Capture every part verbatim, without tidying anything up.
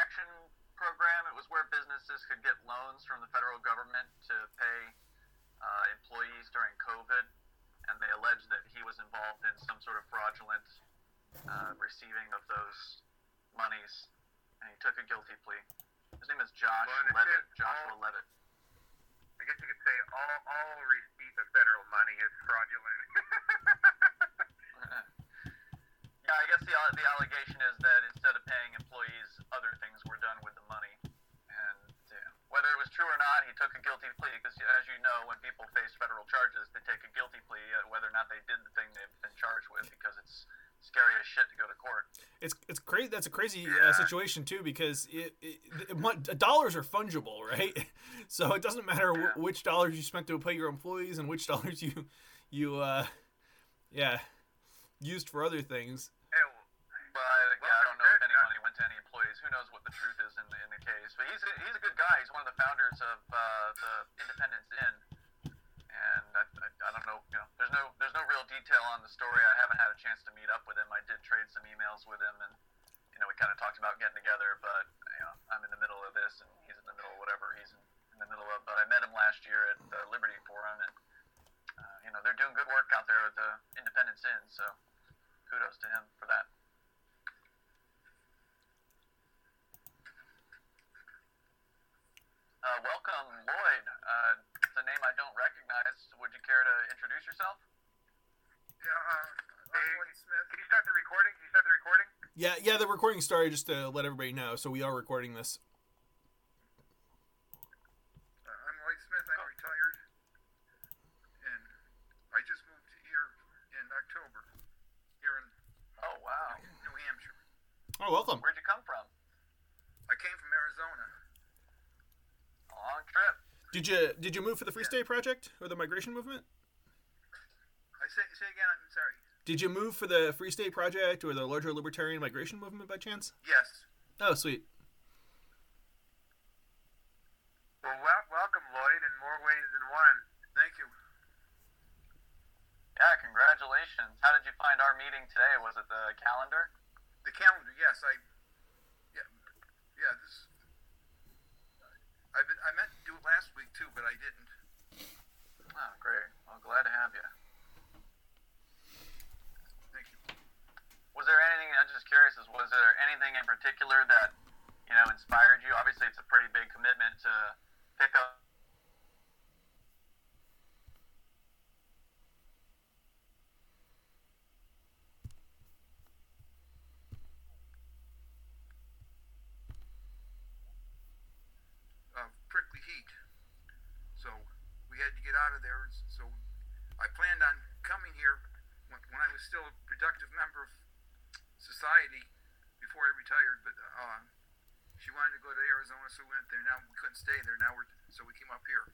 Action program. It was where businesses could get loans from the federal government to pay uh, employees during COVID, and they alleged that he was involved in some sort of fraudulent uh, receiving of those monies, and he took a guilty plea. His name is Josh well, Levitt. Joshua all, Levitt. I guess you could say all, all receipt of federal money is fraudulent. Yeah, I guess the the allegation is that instead of paying employees, other things were done with the money. And yeah, whether it was true or not, he took a guilty plea because, as you know, when people face federal charges, they take a guilty plea uh, whether or not they did the thing they've been charged with, because it's scary as shit to go to court. It's it's crazy. That's a crazy yeah. uh, situation too, because it, it, it, dollars are fungible, right? So it doesn't matter yeah. w- which dollars you spent to pay your employees and which dollars you you uh yeah used for other things. But yeah, I don't know if any money went to any employees. Who knows what the truth is in the, in the case? But he's a, he's a good guy. He's one of the founders of uh, the Independence Inn. And I, I, I don't know, you know, there's no there's no real detail on the story. I haven't had a chance to meet up with him. I did trade some emails with him, and you know, we kind of talked about getting together. But you know, I'm in the middle of this, and he's in the middle of whatever he's in, in the middle of. But I met him last year at the Liberty Forum, and uh, you know, they're doing good work out there at the Independence Inn. So kudos to him for that. Uh, welcome, Lloyd. Uh, it's a name I don't recognize. Would you care to introduce yourself? Yeah, uh, hey, Lloyd Smith. Can you start the recording? Can you start the recording? Yeah, yeah, the recording started, just to let everybody know. So we are recording this. Uh, I'm Lloyd Smith. I'm oh. retired, and I just moved here in October, here in oh wow, New Hampshire. Oh, welcome. Where'd you come from? I came from Arizona. Long trip. Did you did you move for the Free State Project or the migration movement? I say say again. I'm sorry. Did you move for the Free State Project or the larger libertarian migration movement by chance? Yes. Oh, sweet. Well, wel- welcome, Lloyd, in more ways than one. Thank you. Yeah, congratulations. How did you find our meeting today? Was it the calendar? The calendar, yes. I. Yeah. Yeah. This. I been, I meant to do it last week too, but I didn't. Oh, great. Well, glad to have you. Thank you. Was there anything, I'm just curious, was there anything in particular that, you know, inspired you? Obviously, it's a pretty big commitment to pick up. Prickly heat. So we had to get out of there. So I planned on coming here when, when I was still a productive member of society before I retired. But uh, she wanted to go to Arizona, so we went there. Now we couldn't stay there. Now we're so we came up here.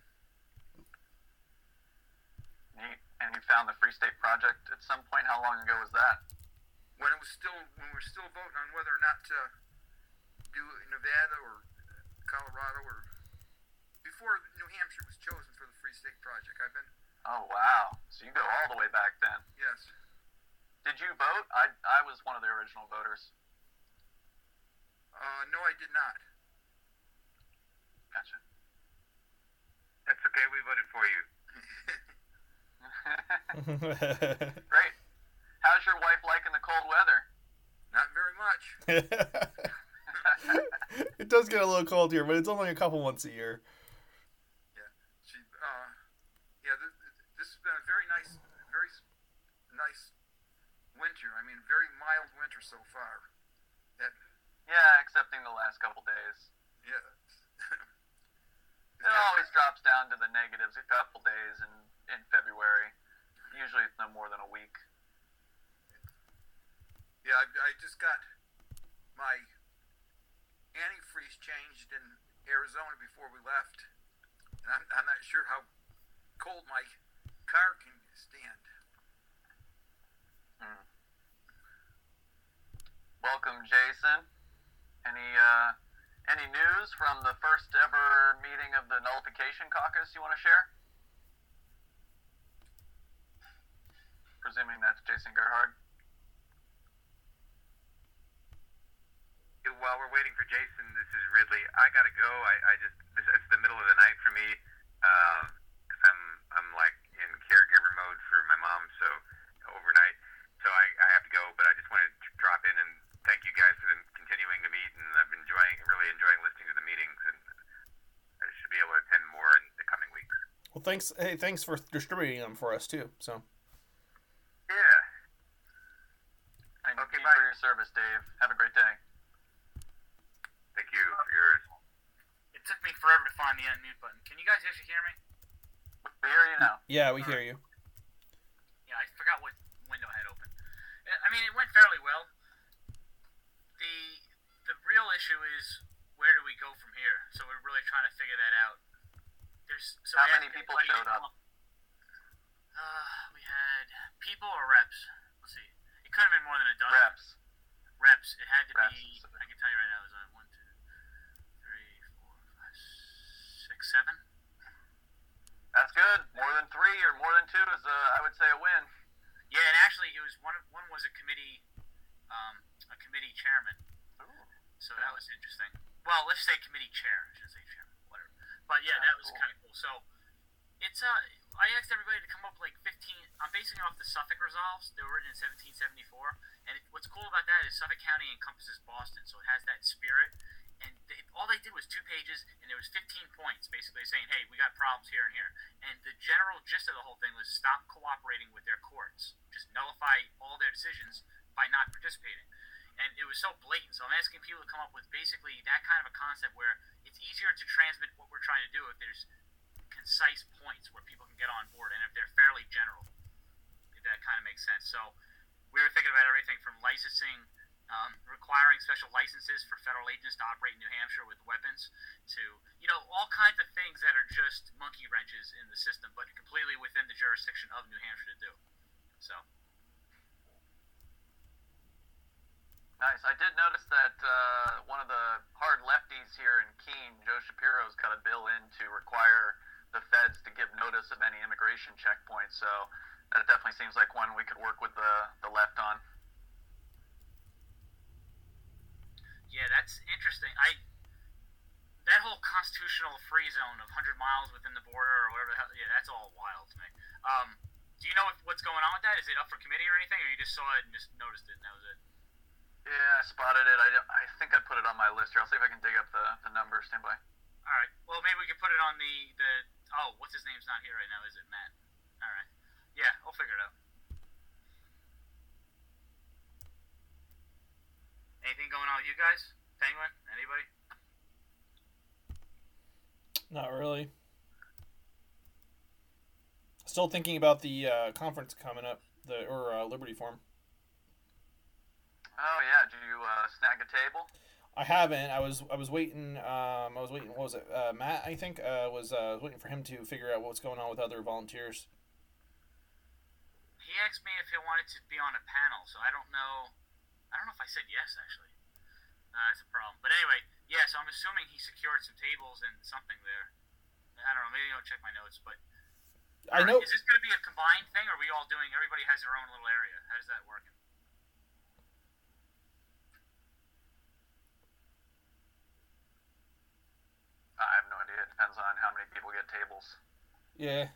Neat. And you found the Free State Project at some point. How long ago was that? When it was still when we were still voting on whether or not to do Nevada or Colorado or. Before New Hampshire was chosen for the Free State Project. I've been... Oh, wow. So you go all the way back then. Yes. Did you vote? I, I was one of the original voters. Uh, no, I did not. Gotcha. That's okay. We voted for you. Great. How's your wife liking the cold weather? Not very much. It does get a little cold here, but it's only a couple months a year. Yeah, this, this has been a very nice, very nice winter. I mean, very mild winter so far. That, yeah, excepting the last couple days. Yeah. It always drops down to the negatives a couple days in, in February. Usually it's no more than a week. Yeah, I, I just got my antifreeze changed in Arizona before we left. And I'm, I'm not sure how cold my car can stand. Hmm. Welcome, Jason. Any uh, any news from the first ever meeting of the Nullification Caucus you want to share? Presuming that's Jason Gerhard. It while we're waiting for Jason, this is Ridley. I gotta go. I, I just this, it's the middle of the night for me. Uh, 'cause I'm I'm like in caregiver mode for my mom, so overnight. So I, I have to go. But I just wanted to drop in and thank you guys for the, continuing to meet, and I've been enjoying really enjoying listening to the meetings, and I should be able to attend more in the coming weeks. Well, thanks. Hey, thanks for distributing them for us too. So. Yeah. Thank Okay, you bye. for your service, Dave. Have a great day. Thank you for yours. It took me forever to find the unmute button. Can you guys actually hear me? We hear you now. Yeah, we hear you. Yeah, I forgot what window I had open. I mean, it went fairly well. The the real issue is where do we go from here? So we're really trying to figure that out. There's so How we many had people everybody showed up? Uh, we had people or reps. Let's see. It could have been more than a dozen. Reps. Reps. It had to Reps. be. I can tell you right now. It was uh, one, two, three, four, five, six, seven. That's good. More than three or more than two is, uh, I would say, a win. Yeah, and actually, it was one. Of, one was a committee, um, a committee chairman. Ooh. So that was interesting. Well, let's say committee chair. I shouldn't say chairman. Whatever. But yeah, that was Cool. kind of cool. So it's uh, I asked everybody to come up with like fifteen. I'm basing it off the Suffolk resolves. They were written in seventeen seventy-four, and it, what's cool about that is Suffolk County encompasses Boston, so it has that spirit. And they, all they did was two pages, and there was fifteen points, basically saying, "Hey, we got problems here and here." And the general gist of the whole thing was stop cooperating with their courts, just nullify all their decisions by not participating. And it was so blatant. So I'm asking people to come up with basically that kind of a concept where it's easier to transmit what we're trying to do if there's concise points where people can get on board, and if they're fairly general, if that kind of makes sense. So we were thinking about everything from licensing. Um, requiring special licenses for federal agents to operate in New Hampshire with weapons, to, you know, all kinds of things that are just monkey wrenches in the system, but completely within the jurisdiction of New Hampshire to do. So. Nice. I did notice that uh, one of the hard lefties here in Keene, Joe Shapiro's got a bill in to require the feds to give notice of any immigration checkpoints, so that definitely seems like one we could work with the, the left on. Yeah, that's interesting. I that whole constitutional free zone of one hundred miles within the border or whatever the hell, yeah, that's all wild to me. Um, do you know what's going on with that? Is it up for committee or anything, or you just saw it and just noticed it and that was it? Yeah, I spotted it. I, I think I put it on my list here. I'll see if I can dig up the, the number. Stand by. All right. Well, maybe we could put it on the, the oh, what's his name's not here right now, is it, Matt? All right. Yeah, I'll figure it out. Anything going on with you guys? Penguin? Anybody? Not really. Still thinking about the uh, conference coming up, the or uh, Liberty Forum. Oh yeah, did you uh, snag a table? I haven't. I was I was waiting. Um, I was waiting. What was it? Uh, Matt, I think, uh, was uh, waiting for him to figure out what's going on with other volunteers. He asked me if he wanted to be on a panel, so I don't know. I don't know if I said yes actually. Uh, that's a problem. But anyway, yeah. So I'm assuming he secured some tables and something there. I don't know. Maybe I'll check my notes. But I know. Is this going to be a combined thing, or are we all doing? Everybody has their own little area. How does that work? I have no idea. It depends on how many people get tables. Yeah.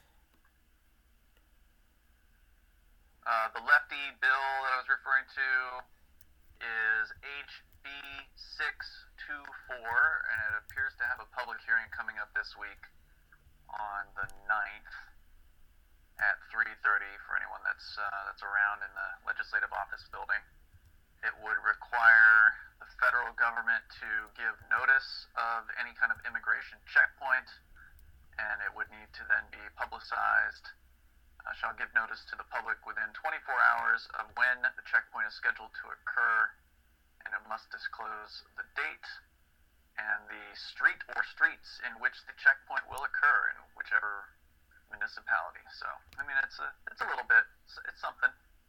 Uh, the lefty bill that I was referring to is H B six twenty-four, and it appears to have a public hearing coming up this week on the ninth at three thirty for anyone that's uh, that's around in the Legislative Office building. It would require the federal government to give notice of any kind of immigration checkpoint, and it would need to then be publicized. Uh, shall give notice to the public within twenty-four hours of when the checkpoint is scheduled to occur, and it must disclose the date and the street or streets in which the checkpoint will occur in whichever municipality. So, I mean, it's a it's a little bit, it's, it's something.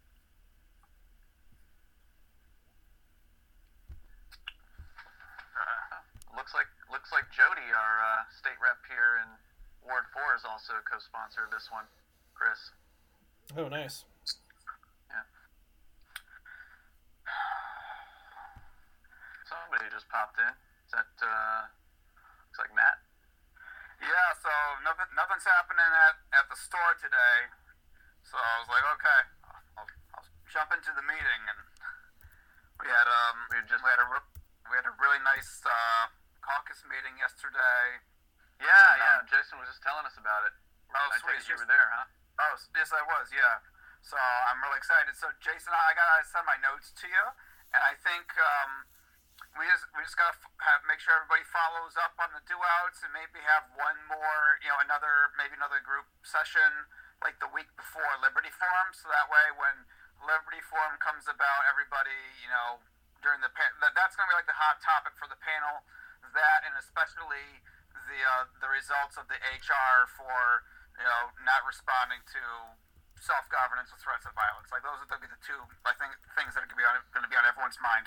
Uh, looks like looks like Jody, our uh, state rep here in Ward Four, is also a co-sponsor of this one. Chris. Oh, nice. Yeah. Somebody somebody just popped in. Is that, uh, looks like Matt? Yeah, so nothing, nothing's happening at, at the store today. So I was like, okay, I'll, I'll jump into the meeting, and we had um we just we had a we had a really nice uh, caucus meeting yesterday. Yeah, and, yeah. Um, Jason was just telling us about it. Oh, I sweet. think you were there, huh? Oh, yes, I was. Yeah. So I'm really excited. So Jason, I gotta send my notes to you, and I think um, we just we just gotta have make sure everybody follows up on the do outs, and maybe have one more, you know, another maybe another group session like the week before Liberty Forum, so that way when Liberty Forum comes about, everybody, you know, during the pan- that, that's going to be like the hot topic for the panel, that and especially the uh, the results of the H R for, you know, not responding to self-governance or threats of violence. Like those are going to be the two, I think, things that are going to be on going to be on everyone's mind.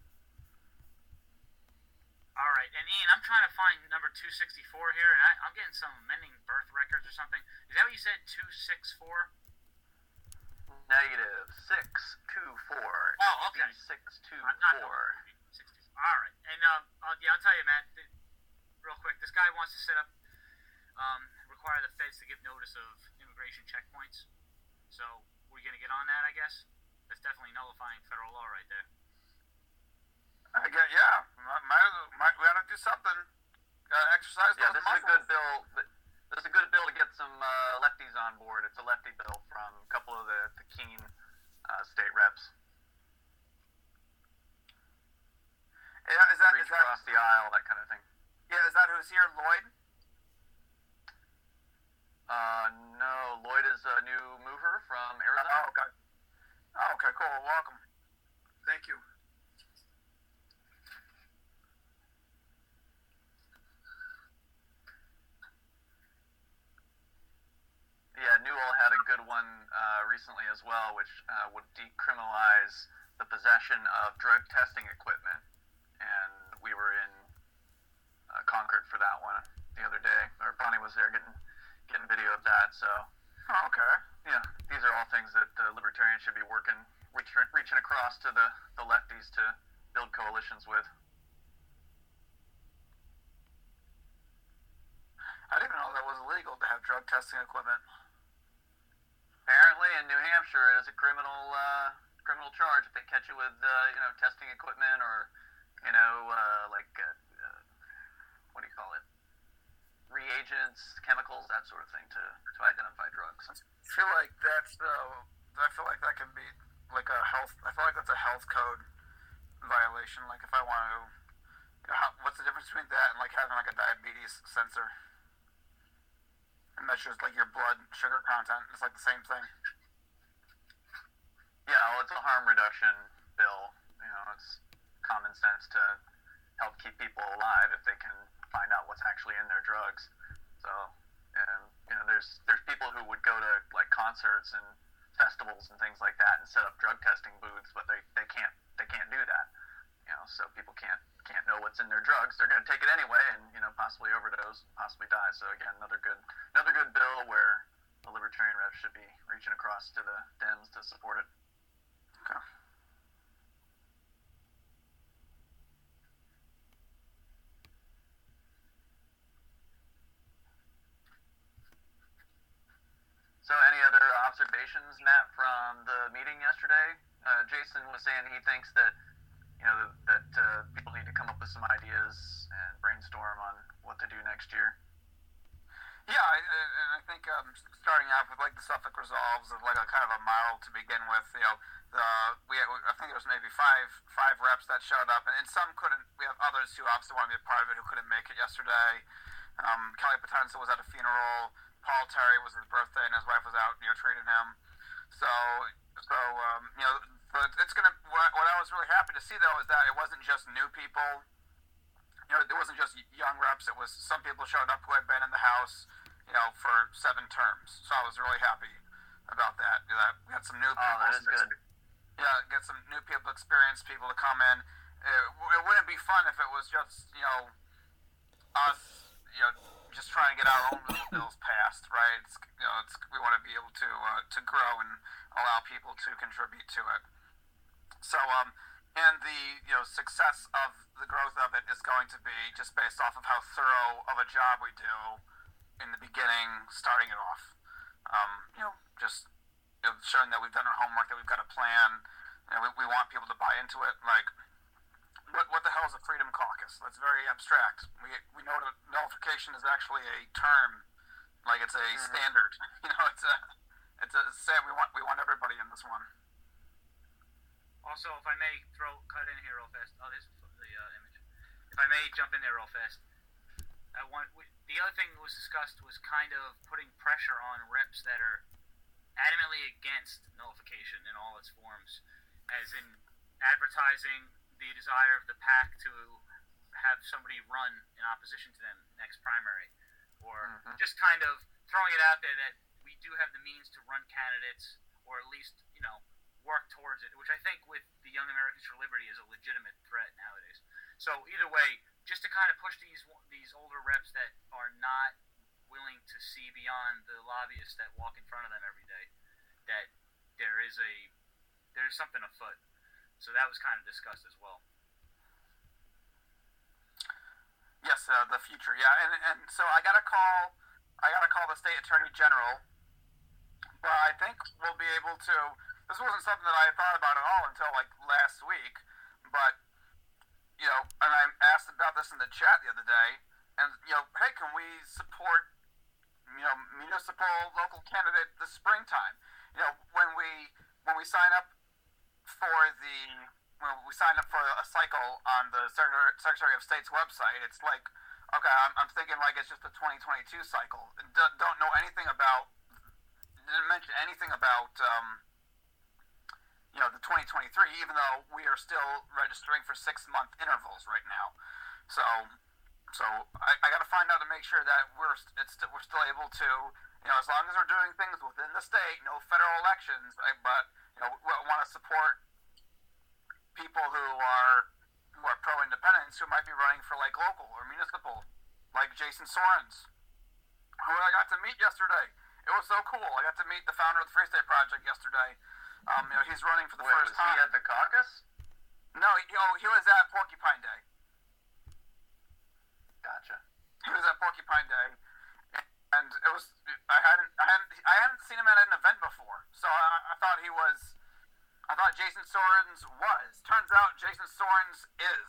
All right, and Ian, I'm trying to find number two sixty-four here, and I, I'm getting some amending birth records or something. Is that what you said, two sixty-four? Negative six two four. Oh, okay. Six two four. All right, and um, I'll, yeah, I'll tell you, Matt, th- real quick. This guy wants to set up, um, require the feds to give notice of immigration checkpoints. So we're gonna get on that, I guess. That's definitely nullifying federal law right there. I get, yeah, might, might, we gotta do something. Gotta exercise yeah, those this muscles. is a good bill. This is a good bill to get some uh, lefties on board. It's a lefty bill from a couple of the, the keen uh, state reps. Yeah, is that reach is that, across the aisle, that kind of thing. Yeah, is that who's here, Lloyd? Uh, no, Lloyd is a new mover from Arizona. Oh, okay. Oh, okay, cool. Well, welcome. Thank you. Yeah, Newell had a good one uh, recently as well, which uh, would decriminalize the possession of drug testing equipment. And we were in uh, Concord for that one the other day. Or Bonnie was there getting getting video of that. So, oh, okay. Yeah, these are all things that uh, libertarians should be working, reach, reaching across to the, the lefties to build coalitions with. I didn't even know that was illegal to have drug testing equipment. Apparently, in New Hampshire, it is a criminal uh, criminal charge if they catch you with uh, you know testing equipment or you know uh, like uh, uh, what do you call it, reagents, chemicals, that sort of thing to, to identify drugs. I feel like that's uh, I feel like that can be like a health. I feel like that's a health code violation. Like if I want to, you know, how, what's the difference between that and like having like a diabetes sensor? It measures like your blood sugar content. It's like the same thing. Yeah, well, it's a harm reduction bill. You know, it's common sense to help keep people alive if they can find out what's actually in their drugs. So, and you know, there's there's people who would go to like concerts and festivals and things like that and set up drug testing booths, but they, they can't they can't do that. You know, so people can't can't know what's in their drugs. They're going to take it anyway, and you know, possibly overdose, possibly die. So again, another good another good bill where the libertarian reps should be reaching across to the Dems to support it. Okay. So any other observations, Matt, from the meeting yesterday? Uh, Jason was saying he thinks that you know that uh, people need to come up with some ideas and brainstorm on what to do next year. Yeah, I, and I think um, starting out with like the Suffolk resolves of like a kind of a model to begin with. You know, the we I think there was maybe five five reps that showed up, and, and some couldn't. We have others who obviously want to be a part of it who couldn't make it yesterday. Um, Kelly Potenza was at a funeral. Paul Terry was his birthday, and his wife was out, you know, treating him. So, so um, you know, but it's gonna. What, what I was really happy to see though is that it wasn't just new people. You know, it wasn't just young reps. It was some people showed up who had been in the House, you know, for seven terms. So I was really happy about that. That we had some new people. Oh, that is good. Yeah, get some new people, experienced people to come in. It, it wouldn't be fun if it was just, you know, us, you know, just trying to get our own little bills passed, right? It's, you know, it's, we want to be able to uh, to grow and allow people to contribute to it. So, um, and the you know success of the growth of it is going to be just based off of how thorough of a job we do in the beginning, starting it off. Um, you know, just you know, showing that we've done our homework, that we've got a plan. You know, we, we want people to buy into it. Like, what what the hell is a Freedom Caucus? That's very abstract. We we know that nullification is actually a term, like it's a mm-hmm. standard. You know, it's a it's a say we want we want everybody in this one. Also, if I may throw cut in here real fast. Oh, there's the uh, image. If I may jump in there real fast. I want we, the other thing that was discussed was kind of putting pressure on reps that are adamantly against nullification in all its forms, as in advertising the desire of the PAC to have somebody run in opposition to them next primary, or mm-hmm. just kind of throwing it out there that we do have the means to run candidates, or at least, you know, work towards it, which I think with the Young Americans for Liberty is a legitimate threat nowadays. So either way, just to kind of push these these older reps that are not willing to see beyond the lobbyists that walk in front of them every day, that there is a there's something afoot. So that was kind of discussed as well. Yes, uh, the future, yeah, and and so I got to call I got to call the state attorney general, but I think we'll be able to. This wasn't something that I had thought about at all until like last week, but you know, and I asked about this in the chat the other day, and you know, hey, can we support you know municipal local candidate this springtime? You know, when we when we sign up for the when we sign up for a cycle on the Secretary of State's website, it's like, okay, I'm, I'm thinking like it's just a twenty twenty-two cycle, and d- don't know anything about, didn't mention anything about. Um, you know, the twenty twenty-three, even though we are still registering for six-month intervals right now. So, so I, I got to find out to make sure that we're it's we're still able to, you know, as long as we're doing things within the state, no federal elections, I, but, you know, we want to support people who are who are pro-independence who might be running for, like, local or municipal, like Jason Sorens, who I got to meet yesterday. It was so cool. I got to meet the founder of the Free State Project yesterday. Um, you know, he's running for the Wait, first was time. He at the caucus? No, he, oh, he was at Porcupine Day. Gotcha. He was at Porcupine Day, and it was I hadn't I hadn't I hadn't seen him at an event before, so I, I thought he was. I thought Jason Sorens was. Turns out Jason Sorens is.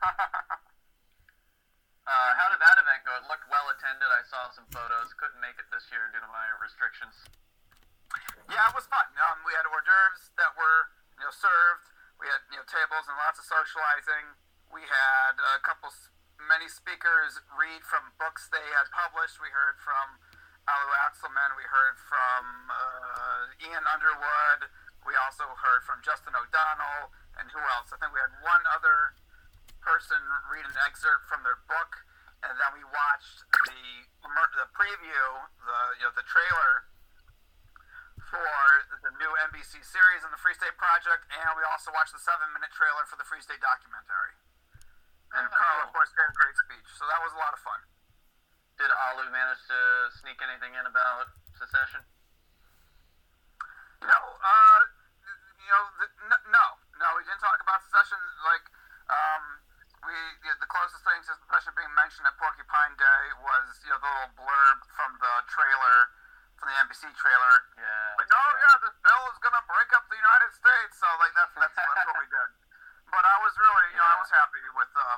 uh, how did that event go? It looked well attended. I saw some photos. Couldn't make it this year due to my restrictions. Yeah, it was fun. Um, we had hors d'oeuvres that were, you know, served. We had, you know, tables and lots of socializing. We had a couple, many speakers read from books they had published. We heard from Alu Atzelman. We heard from uh, Ian Underwood. We also heard from Justin O'Donnell. And who else? I think we had one other person read an excerpt from their book. And then we watched the the preview, the you know, the trailer for the new N B C series on the Free State Project, and we also watched the seven-minute trailer for the Free State documentary. And oh, Carl, cool. of course, gave a great speech, so that was a lot of fun. Did Alu manage to sneak anything in about secession? You know, uh, you know, the, n- no, no, we didn't talk about secession. Like, um, we the, the closest thing to secession being mentioned at Porcupine Day was, you know, the little blurb from the trailer. From the N B C trailer, yeah. Like, oh yeah, this bill is gonna break up the United States. So like that's that's, that's what we did. But I was really, you know, yeah. I was happy with um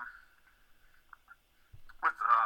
with um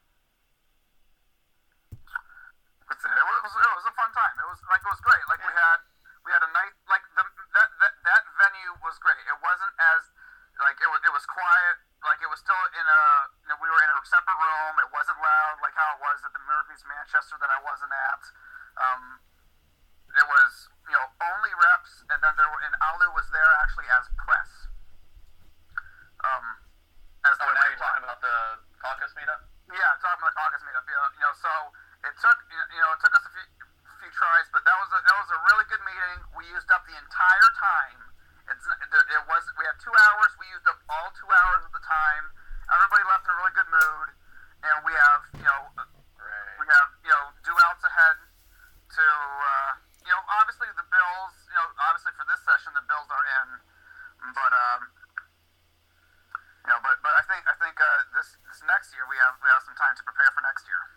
with it. It was it was a fun time. It was like it was great. Like yeah. we had we had a night like the that that that venue was great. It wasn't as like it was it was quiet. Like it was still in a, you know, we were in a separate room. It wasn't loud like how it was at the Murphy's Manchester that I wasn't at. Um, it was, you know, only reps, and then there were, and Alu was there actually as press. Um, as oh, now you're talking about the caucus meetup? Yeah, talking about the caucus meetup. Yeah, you know, so it took, you know, it took us a few, few tries, but that was a, that was a really good meeting. We used up the entire time. It's it was we had two hours. We used up all two hours of the time. Everybody left in a really good mood, and we have you know right. we have you know due outs ahead to uh, you know obviously the bills you know obviously for this session the bills are in, but um, next year. We have we have some time to prepare for next year.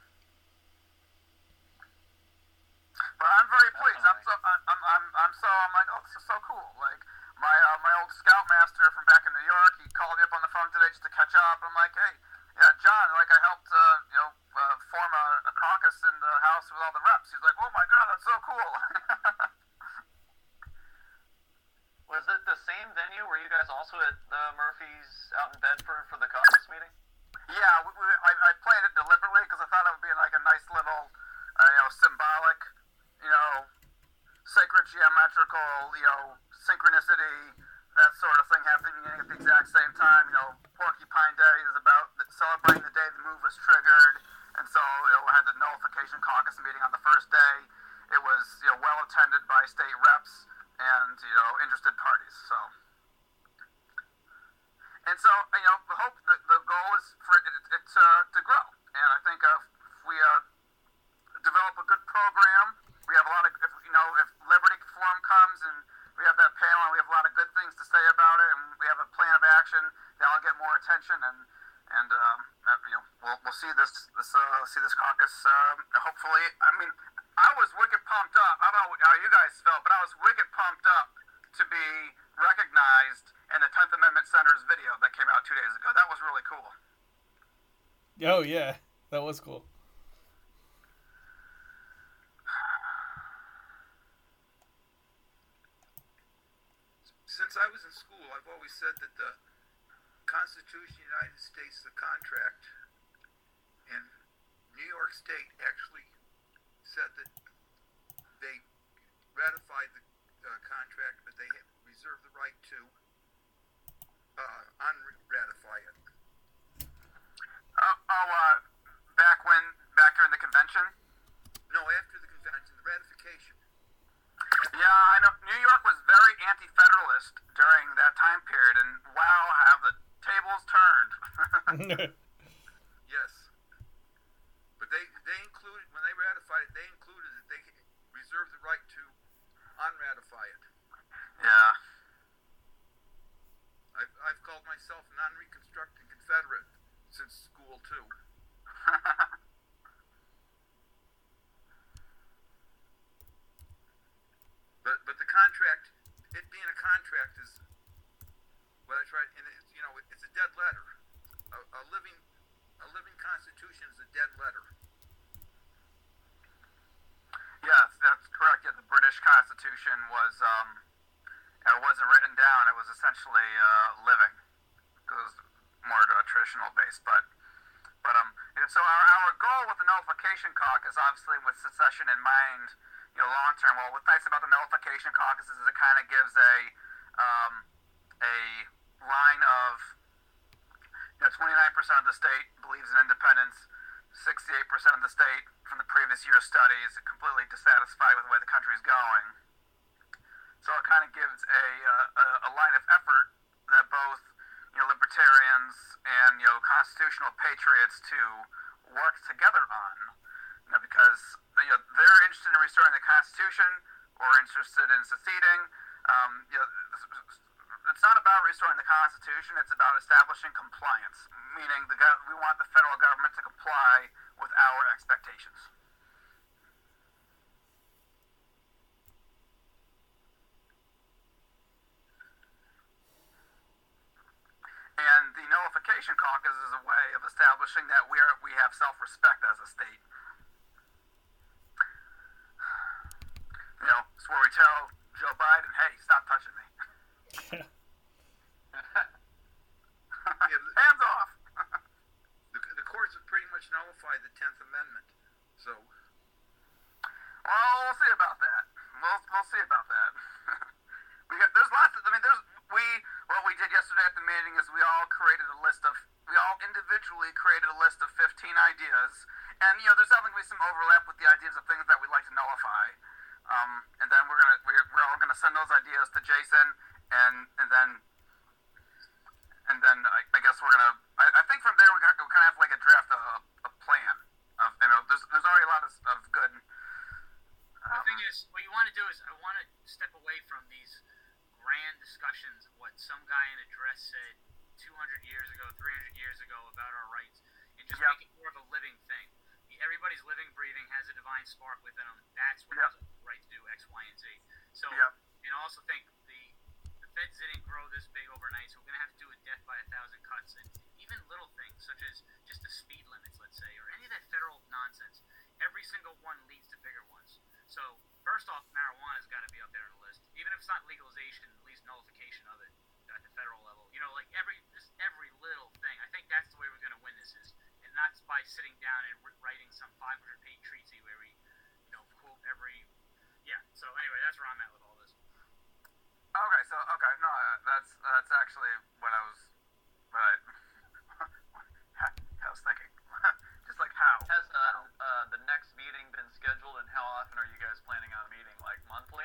But I'm very pleased. I'm so I'm I'm I'm so I'm like, oh, this is so cool. Like my uh, my old scoutmaster from back in New York, he called me up on the phone today just to catch up. I'm like, hey, yeah, John, like I helped uh, you know uh, form a, a caucus in the house with all the reps. He's like, oh my god, that's so cool. Was it the same venue? Were you guys also at the Murphys out in Bedford for the caucus meeting? Yeah, we, we, I, I planned it deliberately because I thought it would be like a nice little, uh, you know, symbolic, you know, sacred geometrical, you know, synchronicity, that sort of thing happening at the exact same time. You know, Porcupine Day is about celebrating the day the move was triggered, and so you know, we had the nullification caucus meeting on the first day. It was, you know, well attended by state reps and, you know, interested parties. So, and so, you know, the hope, the, the goal is for it, it, it uh, to grow. And I think uh, if we uh, develop a good program, we have a lot of, if, you know, if Liberty Forum comes and we have that panel and we have a lot of good things to say about it, and we have a plan of action, that'll get more attention, and and um, uh, you know, we'll we'll see this this uh, see this caucus. Um, hopefully, I mean, I was wicked pumped up. I don't know how you guys felt, but I was wicked pumped up to be recognized in the tenth Amendment Center's video that came out two days ago. That was really cool. Oh yeah, that was cool. Since I was in school, I've always said that the Constitution of the United States, the contract, and New York State actually said that they ratified the uh, contract, but they reserved the right to uh, unratify it. Uh, oh, uh, back when, back during the convention? No, after the convention, the ratification. Yeah, I know. New York was very anti-federalist during that time period, and wow, how the tables turned. Yes. But they, they included, when they ratified it, they included that they reserved the right to unratify it. Yeah. I've, I've called myself a non-reconstructing Confederate since school, too. But but the contract, it being a contract is what I try, and it's, you know, it, it's a dead letter. A, a living a living constitution is a dead letter. Yes, that's correct. Yeah, the British Constitution was um, it wasn't written down. It was essentially uh, living. It was more uh, traditional based, but but um, and so our our goal with the nullification caucus, obviously with secession in mind, you know, long term. Well, what's nice about the nullification caucus is it kind of gives a um, a line of, you know, twenty-nine percent of the state believes in independence, sixty-eight percent of the state from the previous year's studies are completely dissatisfied with the way the country is going. So it kind of gives a, uh, a line of effort that both, you know, libertarians and, you know, constitutional patriots to work together on. You know, because, you know, they're interested in restoring the Constitution, or interested in seceding. Um, you know, it's not about restoring the Constitution, it's about establishing compliance, meaning the gov- we want the federal government to comply with our expectations. And the nullification caucus is a way of establishing that we are we have self-respect as a state. You know, it's where we tell Joe Biden, hey, stop touching me. Hands off. the, the courts have pretty much nullified the tenth Amendment. So, well, we'll see about that. We'll we'll see about that. we got there's lots of, I mean, there's we what we did yesterday at the meeting is we all created a list of we all individually created a list of fifteen ideas, and you know, there's definitely some overlap with the ideas of things that we'd like to nullify. Um, and then we're gonna we're, we're all gonna send those ideas to Jason, and and then and then I, I guess we're gonna I, I think from there we got we kind of have like a draft a, a plan of, you know, there's there's already a lot of, of good. Um, The thing is, what you want to do is I want to step away from these grand discussions of what some guy in a dress said two hundred years ago, three hundred years ago about our rights, and Just Yep. make it more of a living thing. Everybody's living, breathing, has a divine spark within them. That's what Yep. gives them the right to do X, Y, and Z. So, Yep. and I also think the the feds didn't grow this big overnight, so we're gonna have to do a death by a thousand cuts, and even little things such as just the speed limits, let's say, or any of that federal nonsense. Every single one leads to bigger ones. So, first off, marijuana's got to be up there on the list, even if it's not legalization, at least nullification of it at the federal level. You know, like every just every little thing. I think that's the way we're gonna win this is. And not by sitting down and writing some five hundred page treatise where we, you know, quote every, yeah. So anyway, that's where I'm at with all this. Okay, so okay, no, uh, that's that's actually what I was, what I, I was thinking. Just like how. Has uh, uh, the next meeting been scheduled, and how often are you guys planning on meeting? Like monthly?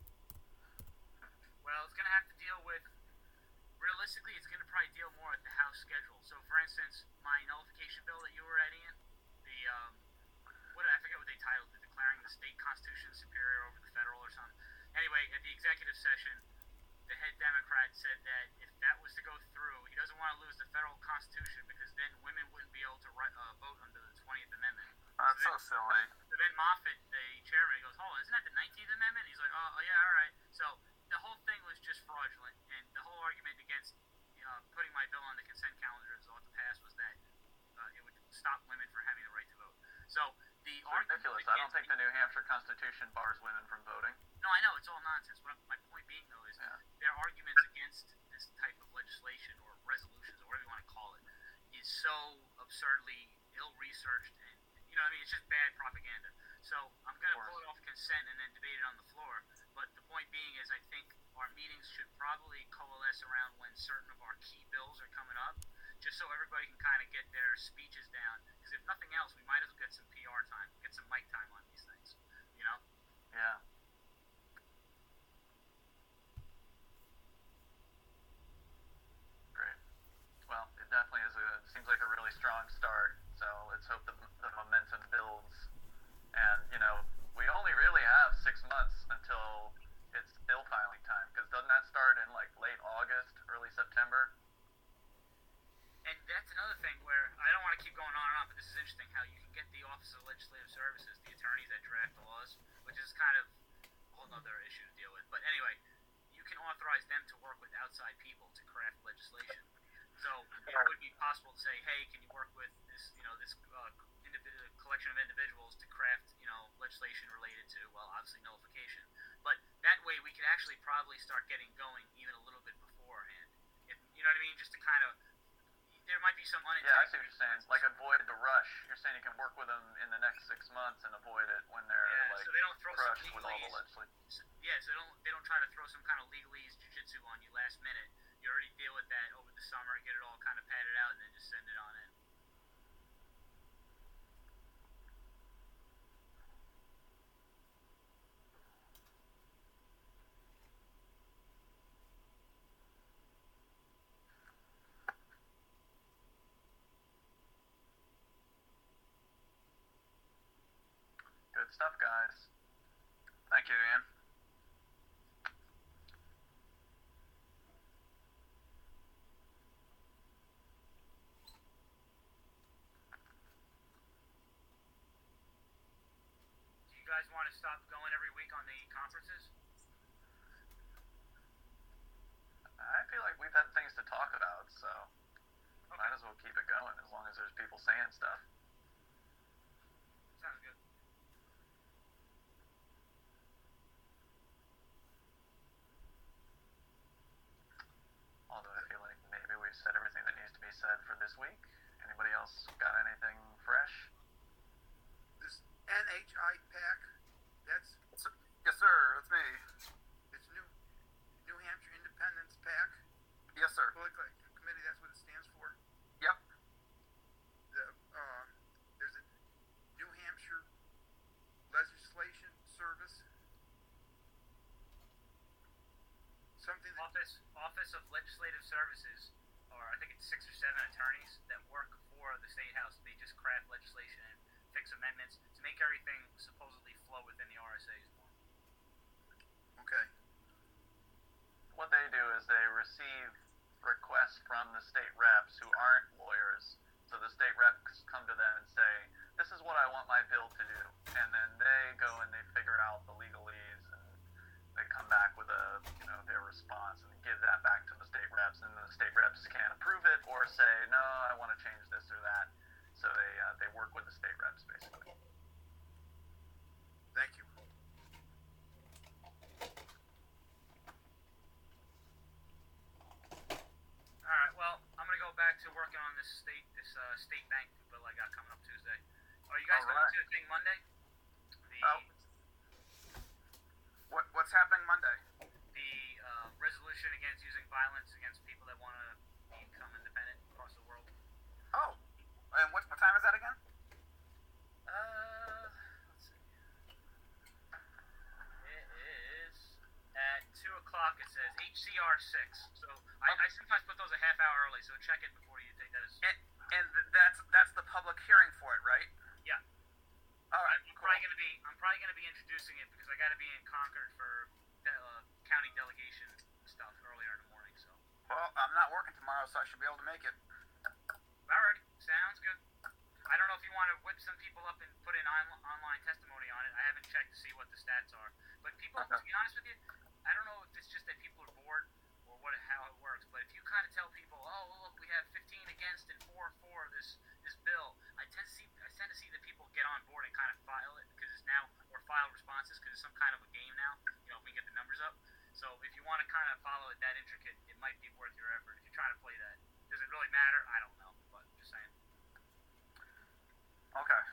Well, it's gonna have to deal with. Realistically, it's going to probably deal more with the House schedule. So, for instance, my nullification bill that you were at, Ian, the, um, what I forget what they titled it, declaring the state constitution superior over the federal or something. Anyway, at the executive session, the head Democrat said that if that was to go through, he doesn't want to lose the federal constitution because then women wouldn't be able to write, uh, vote under the twentieth Amendment. That's so, so then, silly. so then Moffitt, the chairman, he goes, "Oh, isn't that the nineteenth Amendment?" He's like, "Oh, oh yeah, all right." So the whole thing was just fraudulent, and the whole argument against uh, putting my bill on the consent calendar as ought to pass was that uh, it would stop women from having the right to vote. So the It's argument ridiculous. I don't think the New Hampshire Constitution bars women from voting. No, I know it's all nonsense. But my point being though is Yeah. their arguments against this type of legislation or resolutions or whatever you want to call it is so absurdly ill-researched, and you know, what I mean, it's just bad propaganda. So I'm going to pull it off consent and then debate it on the floor. But the point being is, I think our meetings should probably coalesce around when certain of our key bills are coming up, just so everybody can kind of get their speeches down. Because if nothing else, we might as well get some P R time, get some mic time on these things. You know? Yeah. Great. Well, it definitely is a seems like a really strong start. So let's hope the, the momentum builds. And you know, we only really have six months until it's bill filing time. Because doesn't that start in like late August, early September? And that's another thing where I don't want to keep going on and on, but this is interesting how you can get the Office of Legislative Services, the attorneys that draft the laws, which is kind of a whole other issue to deal with. But anyway, you can authorize them to work with outside people to craft legislation. So it would be possible to say, hey, can you work with this, you know, this uh, individual collection of individuals to craft, you know, legislation related to, well, obviously nullification. But that way we could actually probably start getting going even a little bit beforehand. If, you know what I mean? Just to kind of, there might be some unintended. Yeah, I see what you're saying. Like avoid the rush. You're saying you can work with them in the next six months and avoid it when they're Yeah, like so they don't throw some crushed with all the legalese. legislation. So, yeah, so they don't they don't try to throw some kind of legalese jujitsu on you last minute. You already deal with that over the summer, get it all kind of padded out, and then just send it on in. Good stuff, guys. Thank you, Ian. Do you guys want to stop going every week on the conferences? I feel like we've had things to talk about, so might as well keep it going as long as there's people saying stuff. Sounds good. Although I feel like maybe we've said everything that needs to be said for this week. Anybody else got anything fresh? This N H I PAC, that's Yes, sir. That's me. it's New New Hampshire Independence PAC. Yes, sir. Political Committee, that's what it stands for. Yep. The, uh, there's a New Hampshire Legislation Service. Something that, Office Office of Legislative Services, or I think it's six or seven attorneys that work for the State House. They just craft legislation and fix amendments to make everything supposedly flow within the R S As more. okay. What they do is they receive requests from the state reps who aren't lawyers So the state reps come to them and say, this is what I want my bill to do. And then they go and they figure out the legalese and they come back with a, you know, their response and give that back to the state reps. And the state reps can't approve it or say, no, I want to change this or that. So they, uh, they work with the state reps, basically. Thank you. All right. Well, I'm gonna go back to working on this state this uh, state bank bill I got coming up Tuesday. Are you guys All going right. to the thing Monday? The Oh. What what's happening Monday? the uh, resolution against using violence against people that want to become independent across the world. Oh, and what what time is that again? Uh, let's see. It is at two o'clock. It says H C R six. So I, I sometimes put those a half hour early. So check it before you take that as. And, and th- that's that's the public hearing for it, right? Yeah. All right. I'm probably gonna be I'm probably gonna be introducing it because I got to be in Concord for de- uh, county delegation stuff earlier in the morning. So. Well, I'm not working tomorrow, so I should be able to make it. Alrighty, sounds good. I don't know if you want to whip some people up and put in on- online testimony on it. I haven't checked to see what the stats are. But people, Okay. to be honest with you, I don't know if it's just that people are bored or what how it works. But if you kind of tell people, oh, well, look, we have fifteen against and four for this this bill, I tend to see I tend to see that people get on board and kind of file it because it's now or file responses because it's some kind of a game now. You know, if we get the numbers up. So if you want to kind of follow it that intricate, it might be worth your effort. If you're trying to play that, does it really matter? I don't know, but just saying. Okay.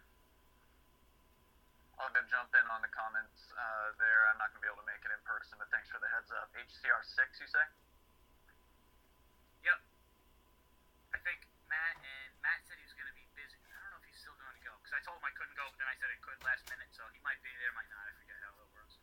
I'll go jump in on the comments uh, there. I'm not going to be able to make it in person, but thanks for the heads up. H C R six, you say? Yep. I think Matt and Matt said he was going to be busy. I don't know if he's still going to go because I told him I couldn't go, but then I said I could last minute, so he might be there, might not. I forget how it works.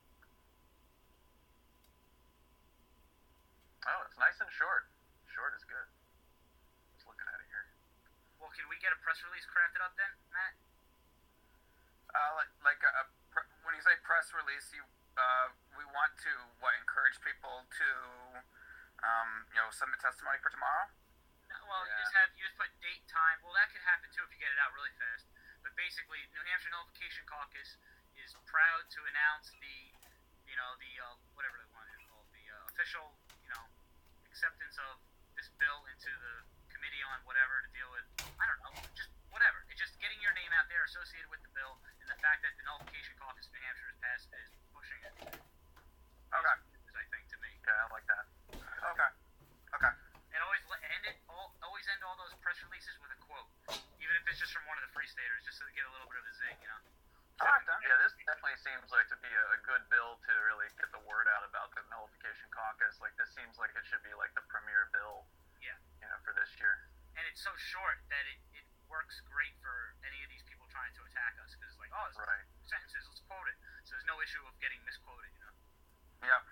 Oh, it's nice and short. Short is good. Just looking at it here. Well, can we get a press release crafted up then, Matt? Uh, like like a, a pr- when you say press release, you uh, we want to what encourage people to um, you know submit testimony for tomorrow. No, well, you Yeah. just have you just put date, time. Well, that could happen too if you get it out really fast. But basically, New Hampshire Nullification Caucus is proud to announce the, you know, the uh, whatever they want it called, the uh, official, you know, acceptance of this bill into the committee on whatever to deal with. I don't know, just whatever. It's just getting your name out there associated with the bill, and the fact that the Nullification Caucus in New Hampshire has passed is pushing it. Okay. Is, I think to me. Yeah, I like that. Okay. Okay. And always le- end it. All, always end all those press releases with a quote, even if it's just from one of the free staters, just so they get a little bit of a zing, you know. All right then. Yeah, this definitely seems like to be a, a good bill to really get the word out about the nullification caucus. Like, this seems like it should be like the premier bill, Yeah. you know, for this year. And it's so short that it, it works great for any of these people trying to attack us because it's like, oh, it's Right. sentences, let's quote it. So there's no issue of getting misquoted, you know. Yep.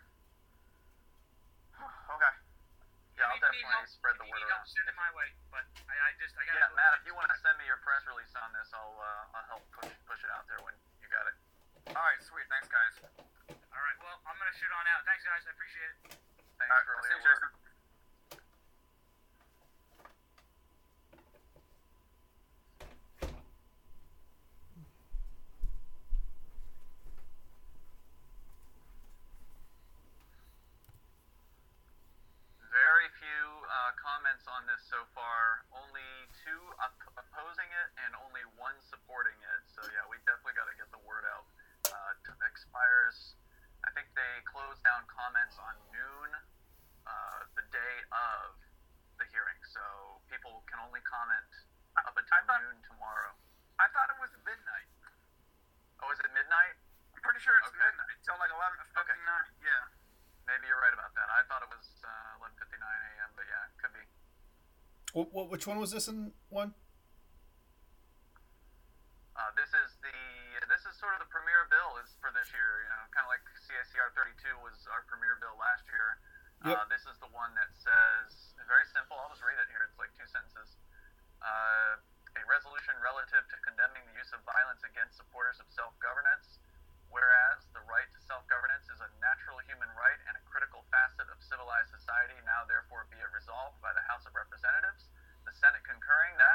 Okay. Yeah, I'll If you need definitely help- spread the if you word need help, around. send it my way. But I, I just I gotta. Yeah, go- Matt, if you want to send me your press release on this, I'll uh, I'll help push push it out there when you got it. All right. Sweet. Thanks, guys. All right. Well, I'm gonna shoot on out. Thanks, guys. I appreciate it. Thanks All right. for I'll all see your you, work. Jason. Very few uh, comments on this so far. Only two op- opposing it and only one supporting it. So yeah, we definitely got to get the word out. Uh, t- expires. I think they close down comments on noon, uh, the day of the hearing. So people can only comment up until I thought- noon tomorrow. I thought it was midnight. Oh, is it midnight? I'm pretty sure it's Okay. midnight. Till like eleven fifty-nine. Yeah. Maybe you're right about that. I thought it was uh, eleven fifty-nine a.m., but yeah, could be. What, what, which one was this in one? Uh, this is the this is sort of the premier bill is for this year. You know, kind of like C I C R thirty-two was our premier bill last year. Yep. Uh, this is the one that says very simple. I'll just read it here. It's like two sentences. Uh, a resolution relative to condemning the use of violence against supporters of self-governance. Whereas the right to self-governance is a natural human right and a critical facet of civilized society, now therefore be it resolved by the House of Representatives, the Senate concurring that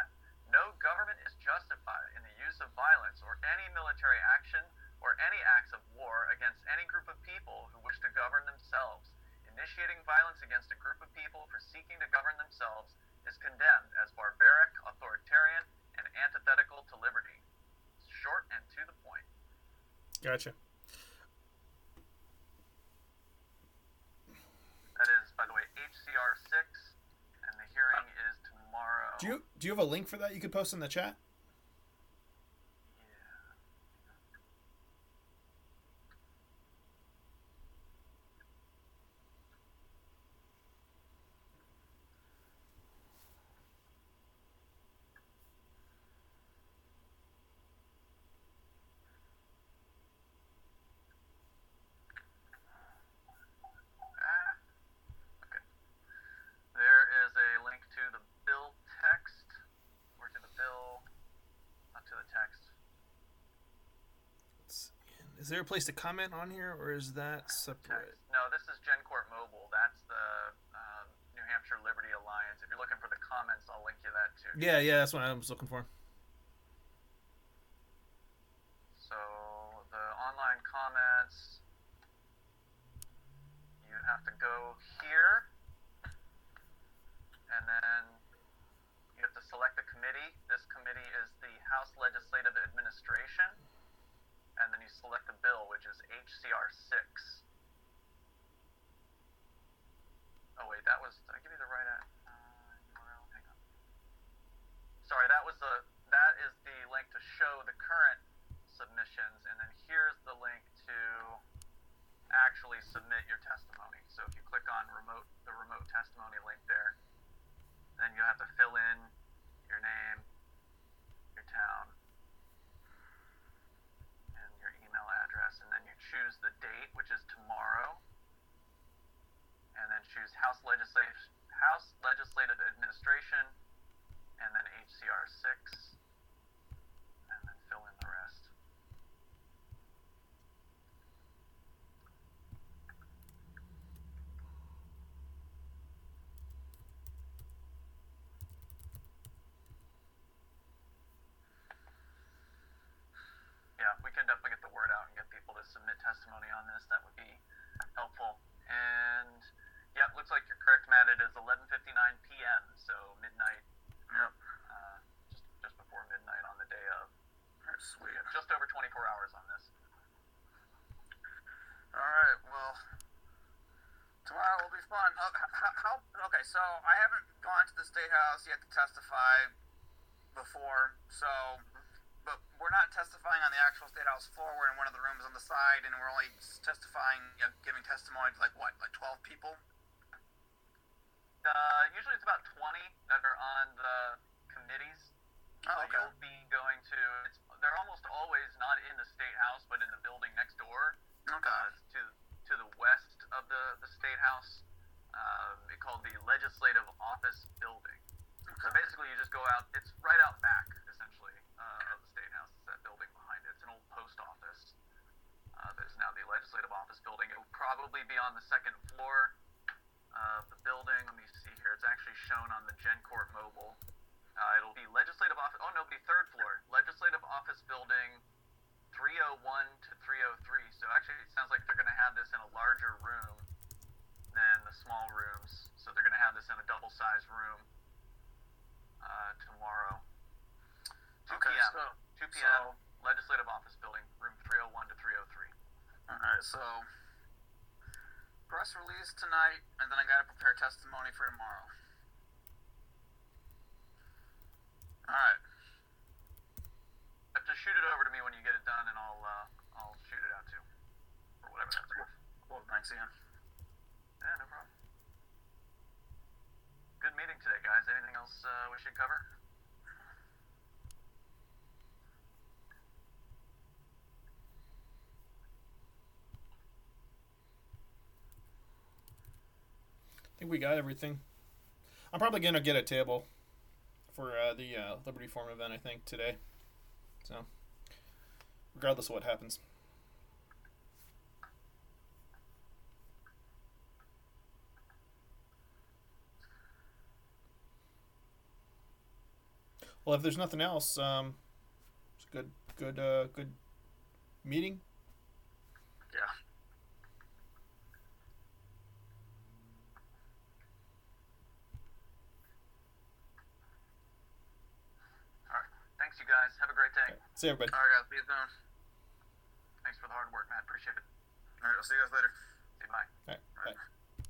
military action or any acts of war against any group of people who wish to govern themselves. Initiating violence against a group of people for seeking to govern themselves is condemned as barbaric, authoritarian, and antithetical to liberty. Short and to the point. Gotcha. That is, by the way, H C R six, and the hearing is tomorrow. Do you do you have a link for that you could post in the chat? Is there a place to comment on here, or is that separate? No, this is GenCourt Mobile. That's the um, New Hampshire Liberty Alliance. If you're looking for the comments, I'll link you that too. Yeah, yeah, that's what I was looking for. So the online comments, you have to go here, and then you have to select a committee. This committee is the House Legislative Administration. And then you select the bill, which is H C R six. Oh wait, that was. Did I give you the right? Uh, U R L? Hang on. Sorry, that was the. That is the link to show the current submissions, and then here's the link to actually submit your testimony. So if you click on remote, the remote testimony link there, then you have to fill in your name, your town, address, and then you choose the date, which is tomorrow, and then choose House Legislative House Legislative Administration, and then H C R six, and then fill in the rest. Yeah, we can definitely get the word out and get people to submit testimony on this. That would be helpful. And yeah, it looks like you're correct, Matt. It is eleven fifty-nine p.m., so midnight. Yep. Uh, just just before midnight on the day of. That's sweet. Just over twenty-four hours on this. All right. Well, tomorrow will be fun. Uh, how, how? Okay, so I haven't gone to the State House yet to testify before, so. But we're not testifying on the actual State House floor. We're in one of the rooms on the side, and we're only testifying, you know, giving testimony to, like, what, like twelve people? Uh, usually it's about twenty that are on the committees. Oh, okay. So you'll be going to, it's, they're almost always not in the State House, but in the building next door. Okay. Uh, to, to the west of the, the State House. Um, it's called the Legislative Office Building. Okay. So basically you just go out, it's right out back, essentially, uh, of the State House. It's that building behind it. It's an old post office. Uh, that is now the Legislative Office Building. It will probably be on the second floor of the building. Let me see here. It's actually shown on the GenCourt Mobile. Uh, it'll be Legislative Office, oh no, it'll be third floor. Legislative Office Building three oh one to three oh three. So actually it sounds like they're going to have this in a larger room than the small rooms. So they're going to have this in a double-sized room uh, tomorrow. two Okay, p.m. so, two p.m. so Legislative Office Building, room three oh one to three oh three. all right, so press release tonight, and then I got to prepare testimony for tomorrow. All right. Just shoot it over to me when you get it done, and I'll uh, I'll shoot it out too, or whatever that's worth. Well, thanks again. Yeah, no problem. Good meeting today, guys. Anything else uh, we should cover? I think we got everything. I'm probably gonna get a table for uh, the uh, Liberty Forum event, I think, today. So, regardless of what happens. Well, if there's nothing else, um, it's good, good, uh, good meeting. Yeah. All right. Thanks, you guys. Have a great day. See you, everybody. All right, guys. See you soon. Thanks for the hard work, man. Appreciate it. All right, I'll see you guys later. See you. Bye. All right. Bye.